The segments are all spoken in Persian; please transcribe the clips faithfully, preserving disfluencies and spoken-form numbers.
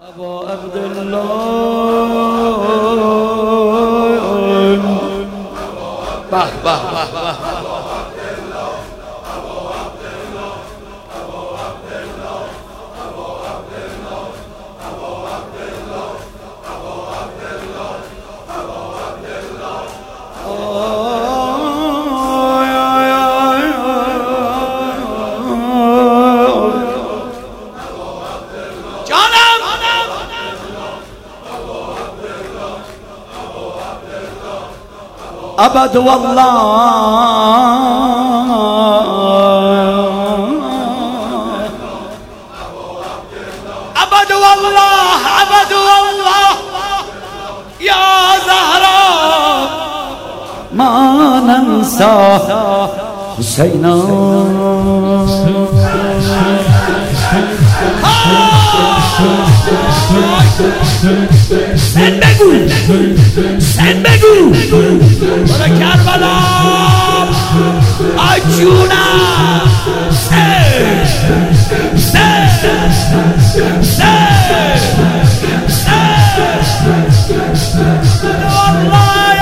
ابا عبدالله به به به به أبد والله أبد والله أبد والله يا زهراء ما ننسى حسينا سن بگو سن بگو برا کربلا آجونا سن سن سن سن والله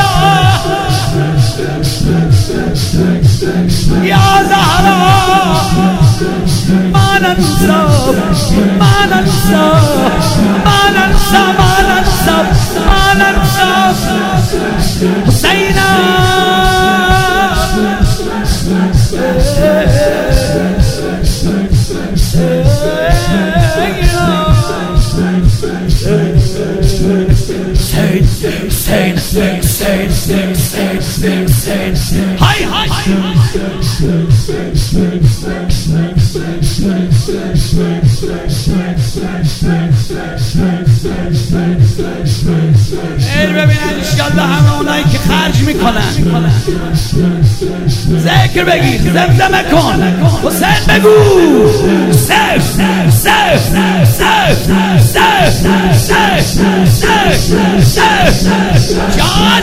يا زهراء ما ننسى ما ننسى ما ننسى ما ننسى ما ننسى حسينا حسين حسين حسين حسين حسين هاي هاي ایر ببینن انشالله همه اونایی که خرج میکنن ذکر بگیر زمزمه کن حسین بگو سف سف سف سف سف سف سف جان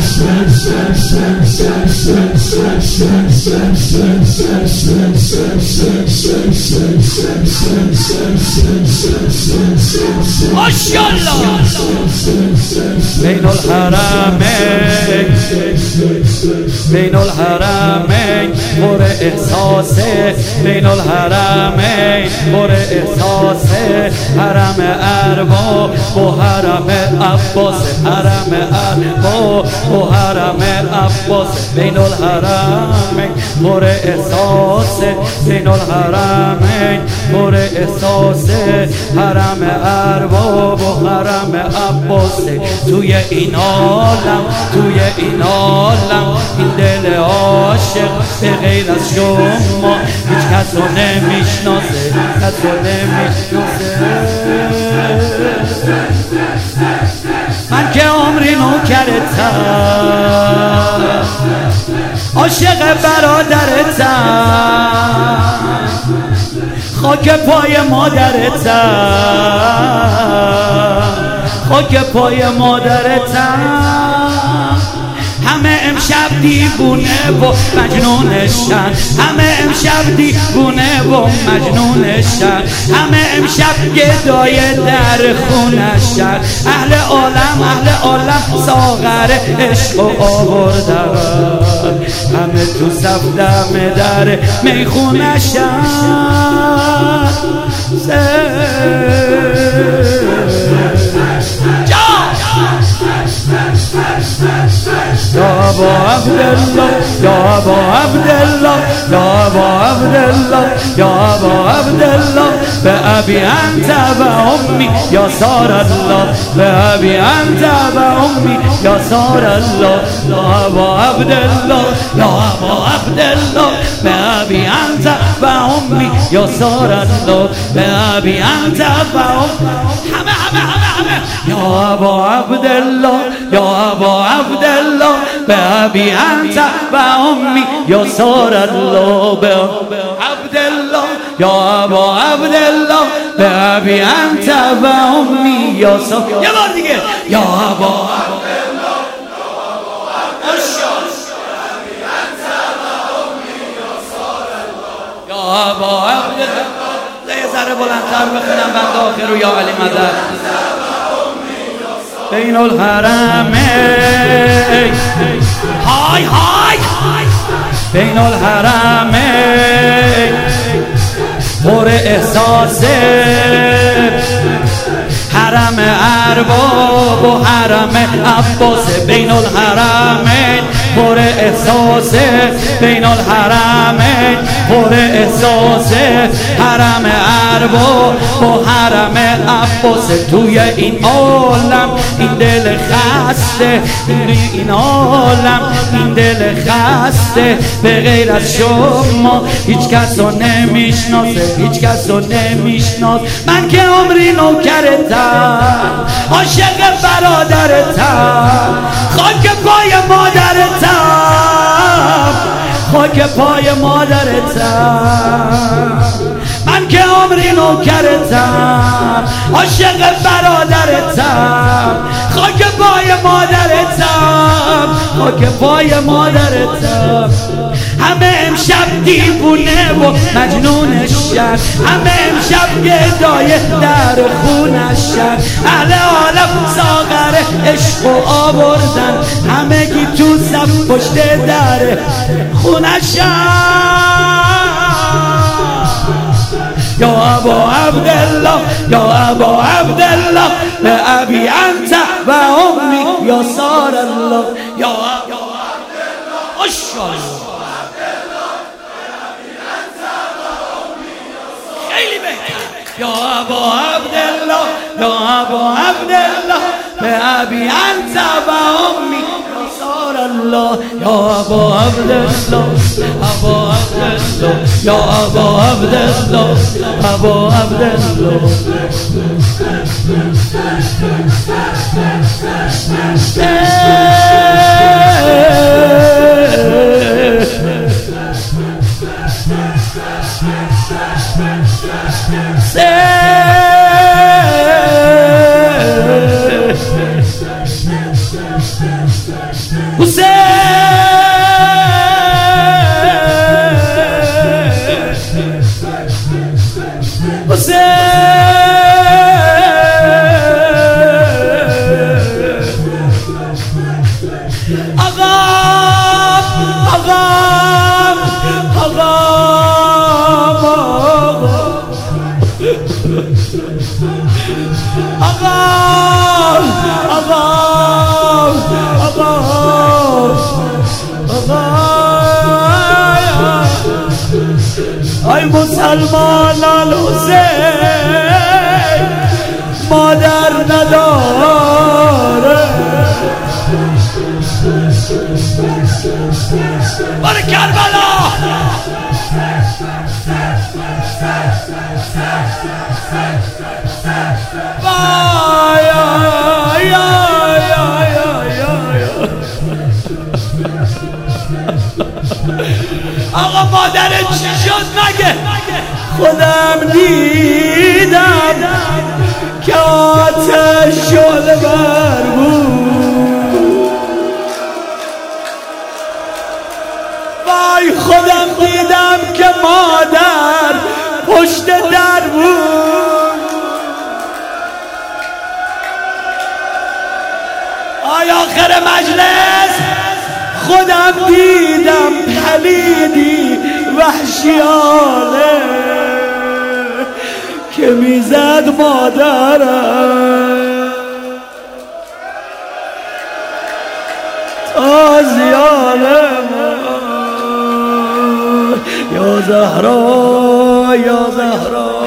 ماشاءالله بین الحرمین بین الحرمین پر احساسه بین الحرمین پر احساسه حرم ارباب و حرم عباس حرم ارباب و حرم عباس بین الحرمین پر احساسه بین الحرمین پر احساسه حرم ارباب و حرم عباس توی این عالم توی این عالم این دل عاشق به غیر از شما هیچ کس رو نمیشناسه کس رو نمیشناسه من که عمری نوکرتم عاشق برادرتم خاک پای مادرتم خاک پای مادرتم همه امشب دیوونه و مجنونشن همه امشب دیوونه و مجنونشن همه امشب گدای در خونشن اهل عالم اهل عالم ساغر عشق و آوردن همه تو صف دم در میخونشن يا ابو عبد الله يا ابو عبد الله يا ابو عبد الله يا ابو عبد الله بأبي انت وامي يا صار الله بأبي انت وامي يا صار الله يا ابو عبد الله يا ابو عبد الله بأبي انت وامي يا صار الله بأبي انت وامي حما حما حما حما يا ابو عبد الله يا ابو عبد الله بأبي أنت وأمي يا صار الله بعبد الله يا أبا عبد الله بأبي أنت وأمي يا صار يا بار دیگه يا أبا عبد الله يا أبا عبد الله ذره بلندتر بخونم بنده آخر یا علی مدد. بین الحرمین های های بین الحرمین پر احساس حرم ارباب و حرم عباس. بین الحرمین پر احساس بین الحرمین پر احساس حرم ارباب و حرم عباس. توی این عالم این دل خسته، این عالم این دل خسته، به غیر از شما هیچ کس رو نمیشناسه، هیچ کس رو نمیشناس. من که عمری نوکرتم، عاشق برادرتم، خاک پای مادرتم، خاک پای مادرتم. من که عمری نوکرتم، عاشق برادرتم، خاک پای مادرتم، خاک پای مادرتم. همه امشب دیوونه و مجنونشن، همه امشب گدای در خونشن، اهل عالم ساغر عشق و آوردن، همه گی تو صف پشت در خونشن. یا ابا عبدالله یا ابا عبدالله لأبی انت و امی یا سار الله. یا ابا عبدالله اشالله خیلی بهتر. یا ابا عبدالله یا ابا عبدالله لأبی انت و امی یا سار الله. یا ابا عبدالله ابا عبدالله یا ابا عبدالله ابا عبدالله. ای مسلمان الحسین مادر نداره، بار کربلا آقا مادر چی شد مگه؟ خودم دیدم که آتش شعله ور بود، وای خودم دیدم که مادر پشت در بود. آی آخر مجلس خودم دیدم پلیدی وحشیانه که میزد مادرم تازیانه. یا زهرا یا زهرا